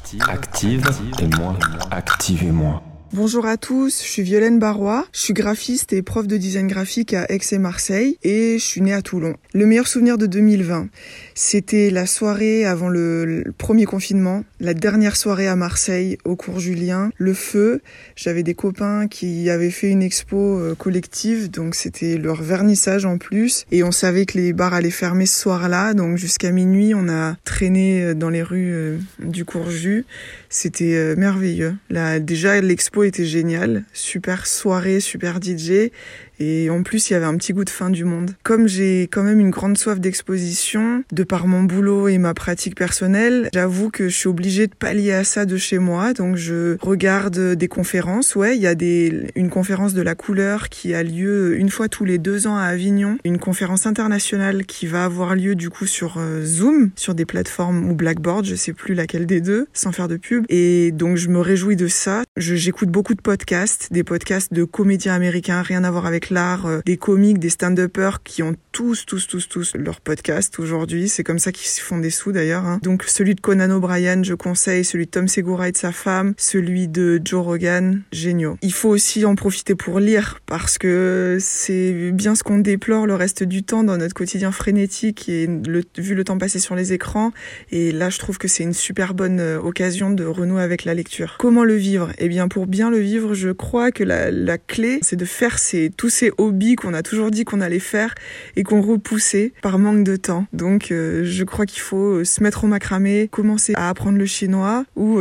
active et moi, activez-moi. Bonjour à tous, je suis Violaine Barrois, je suis graphiste et prof de design graphique à Aix et Marseille et je suis née à Toulon. Le meilleur souvenir de 2020, c'était la soirée avant le premier confinement, la dernière soirée à Marseille au cours Julien, le feu. J'avais des copains qui avaient fait une expo collective, donc c'était leur vernissage en plus et on savait que les bars allaient fermer ce soir-là, donc jusqu'à minuit on a traîné dans les rues du cours Jus. C'était merveilleux. Là, déjà l'expo était géniale, super soirée, super DJ. Et en plus, il y avait un petit goût de fin du monde. Comme j'ai quand même une grande soif d'exposition, de par mon boulot et ma pratique personnelle, j'avoue que je suis obligée de pallier à ça de chez moi. Donc je regarde des conférences. Ouais, il y a une conférence de la couleur qui a lieu une fois tous les 2 ans à Avignon. Une conférence internationale qui va avoir lieu du coup sur Zoom, sur des plateformes ou Blackboard, je sais plus laquelle des deux, sans faire de pub. Et donc je me réjouis de ça. J'écoute beaucoup de podcasts, des podcasts de comédiens américains, rien à voir avec l'art, des comiques, des stand-uppers qui ont tous leur podcast aujourd'hui. C'est comme ça qu'ils se font des sous d'ailleurs. Hein. Donc celui de Conan O'Brien, je conseille, celui de Tom Segura et de sa femme, celui de Joe Rogan, géniaux. Il faut aussi en profiter pour lire parce que c'est bien ce qu'on déplore le reste du temps dans notre quotidien frénétique et vu le temps passé sur les écrans. Et là, je trouve que c'est une super bonne occasion de renouer avec la lecture. Comment le vivre ? Eh bien, pour bien le vivre, je crois que la clé, c'est de faire tous ces hobbies qu'on a toujours dit qu'on allait faire et qu'on repoussait par manque de temps. Donc, je crois qu'il faut se mettre au macramé, commencer à apprendre le chinois ou,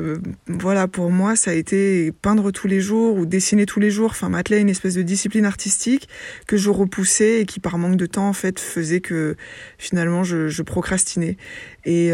voilà, pour moi, ça a été peindre tous les jours ou dessiner tous les jours, enfin, m'atteler à une espèce de discipline artistique que je repoussais et qui, par manque de temps, en fait, faisait que finalement, je procrastinais. Et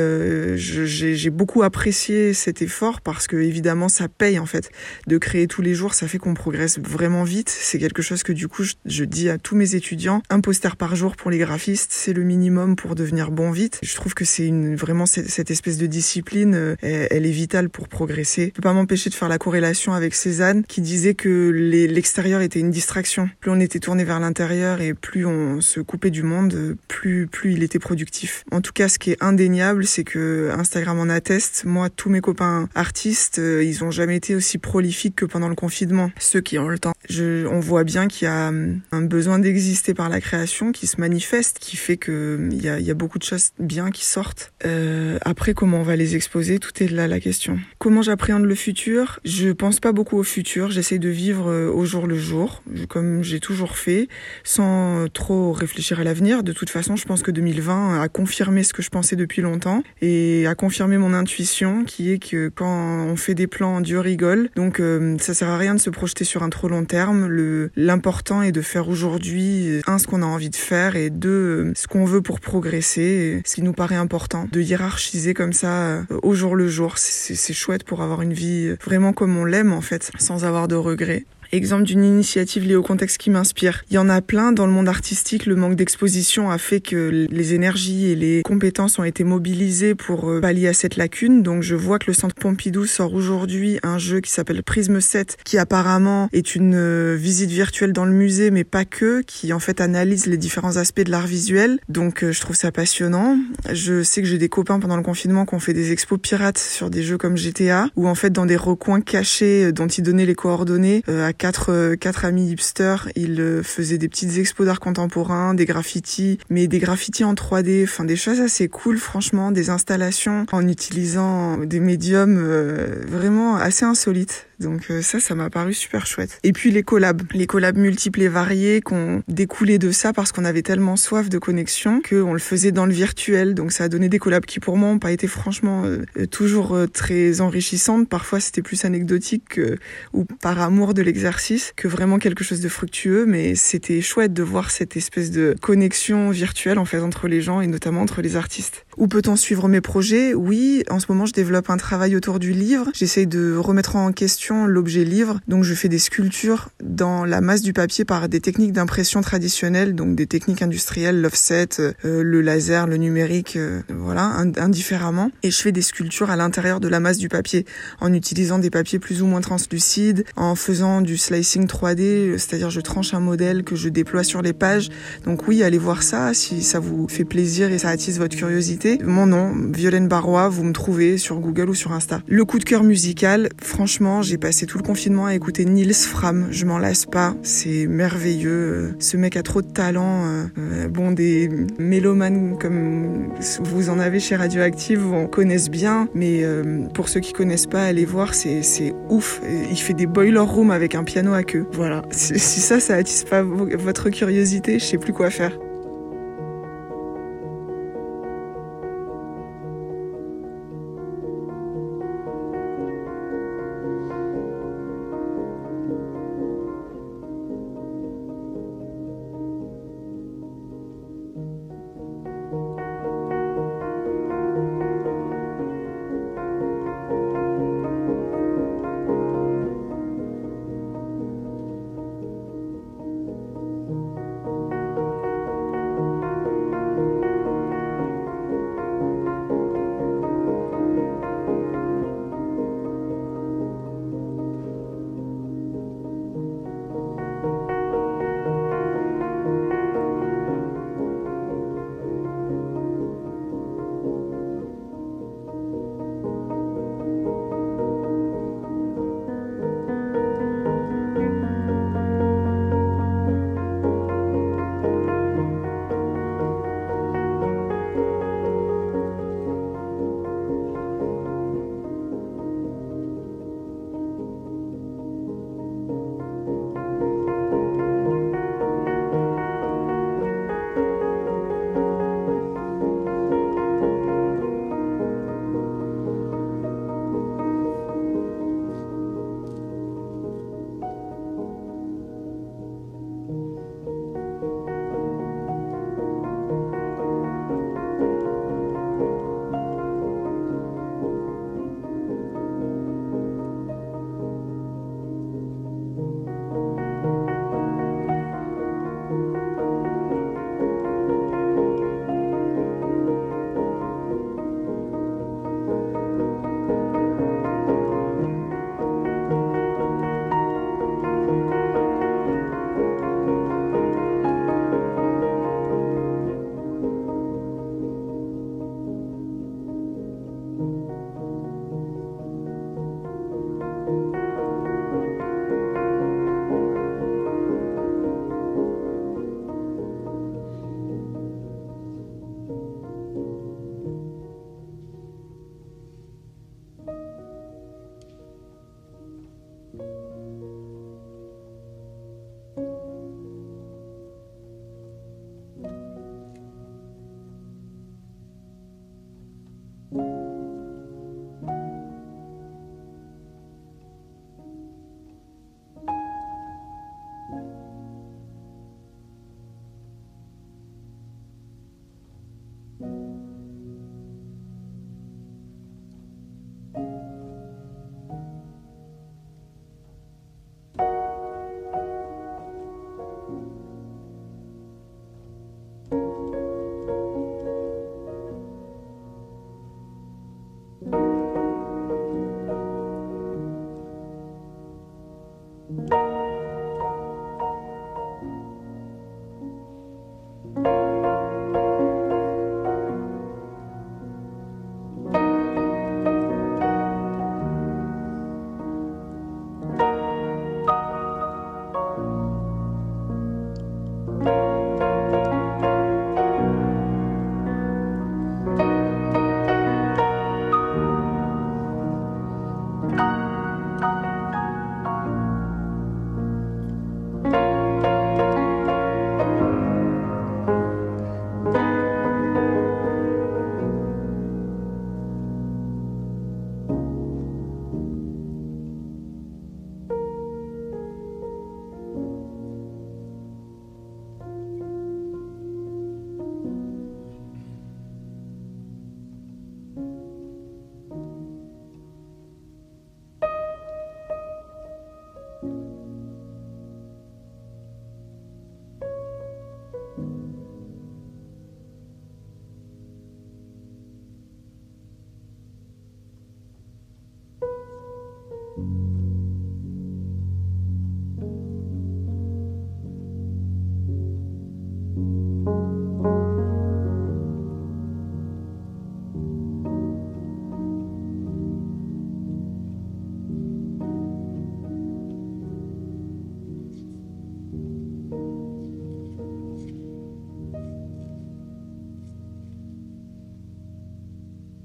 j'ai beaucoup apprécié cet effort parce que évidemment ça paye en fait de créer tous les jours, ça fait qu'on progresse vraiment vite. C'est quelque chose que du coup je dis à tous mes étudiants, un poster par jour pour les graphistes, c'est le minimum pour devenir bon vite. Je trouve que c'est vraiment cette espèce de discipline, elle est vitale pour progresser. Je peux pas m'empêcher de faire la corrélation avec Cézanne qui disait que l'extérieur était une distraction. Plus on était tourné vers l'intérieur et plus on se coupait du monde, plus il était productif. En tout cas, ce qui est indéniable, c'est que Instagram en atteste. Moi, tous mes copains artistes, ils ont jamais été aussi prolifiques que pendant le confinement. Ceux qui ont le temps. On voit bien qu'il y a un besoin d'exister par la création qui se manifeste, qui fait que il y a beaucoup de choses bien qui sortent. Après, comment on va les exposer, tout est là la question. Comment j'appréhende le futur ? Je pense pas beaucoup au futur. J'essaie de vivre au jour le jour, comme j'ai toujours fait, sans trop réfléchir à l'avenir. De toute façon, je pense que 2020 a confirmé ce que je pensais depuis longtemps et a confirmé mon intuition qui est que quand on fait des plans, Dieu rigole. Donc ça sert à rien de se projeter sur un trop long terme. L'important est de faire aujourd'hui, ce qu'on a envie de faire et ce qu'on veut pour progresser, ce qui nous paraît important. De hiérarchiser comme ça au jour le jour, c'est chouette pour avoir une vie vraiment comme on l'aime en fait, sans avoir de regrets. Exemple d'une initiative liée au contexte qui m'inspire. Il y en a plein dans le monde artistique. Le manque d'exposition a fait que les énergies et les compétences ont été mobilisées pour pallier à cette lacune. Donc je vois que le Centre Pompidou sort aujourd'hui un jeu qui s'appelle Prisme 7, qui apparemment est une visite virtuelle dans le musée, mais pas que, qui en fait analyse les différents aspects de l'art visuel. Donc je trouve ça passionnant. Je sais que j'ai des copains pendant le confinement qui ont fait des expos pirates sur des jeux comme GTA, où en fait dans des recoins cachés dont ils donnaient les coordonnées à 4 amis hipsters, ils faisaient des petites expos d'art contemporain, des graffitis, mais des graffitis en 3D, enfin des choses assez cool franchement, des installations en utilisant des médiums vraiment assez insolites. Donc ça m'a paru super chouette. Et puis les collabs multiples et variés qu'on découlé de ça parce qu'on avait tellement soif de connexion qu'on le faisait dans le virtuel. Donc ça a donné des collabs qui pour moi n'ont pas été franchement toujours très enrichissantes. Parfois c'était plus anecdotique ou par amour de l'exercice que vraiment quelque chose de fructueux. Mais c'était chouette de voir cette espèce de connexion virtuelle en fait entre les gens et notamment entre les artistes. Où peut-on suivre mes projets ? Oui, en ce moment je développe un travail autour du livre. J'essaye de remettre en question l'objet livre. Donc je fais des sculptures dans la masse du papier par des techniques d'impression traditionnelles, donc des techniques industrielles, l'offset, le laser, le numérique, voilà, indifféremment. Et je fais des sculptures à l'intérieur de la masse du papier en utilisant des papiers plus ou moins translucides, en faisant du slicing 3D, c'est-à-dire je tranche un modèle que je déploie sur les pages. Donc oui, allez voir ça si ça vous fait plaisir et ça attise votre curiosité. curiosité, mon nom, Violaine Barrois, vous me trouvez sur Google ou sur Insta. Le coup de cœur musical, franchement, j'ai passé tout le confinement à écouter Nils Fram. Je m'en lasse pas, c'est merveilleux. Ce mec a trop de talent. Bon, des mélomanes comme vous en avez chez Radioactive, on connaisse bien, mais pour ceux qui connaissent pas, allez voir, c'est ouf. Il fait des boiler rooms avec un piano à queue. Voilà. Si ça attise pas votre curiosité, je sais plus quoi faire.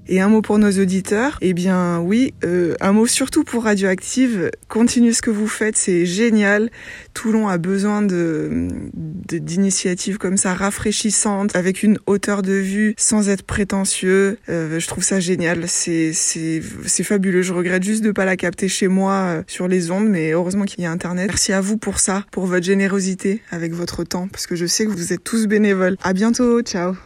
Et un mot pour nos auditeurs, eh bien oui, un mot surtout pour Radioactive, continuez ce que vous faites, c'est génial. Toulon a besoin d'initiatives comme ça, rafraîchissantes, avec une hauteur de vue, sans être prétentieux. Je trouve ça génial, c'est fabuleux. Je regrette juste de pas la capter chez moi sur les ondes, mais heureusement qu'il y a Internet. Merci à vous pour ça, pour votre générosité avec votre temps, parce que je sais que vous êtes tous bénévoles. À bientôt, ciao.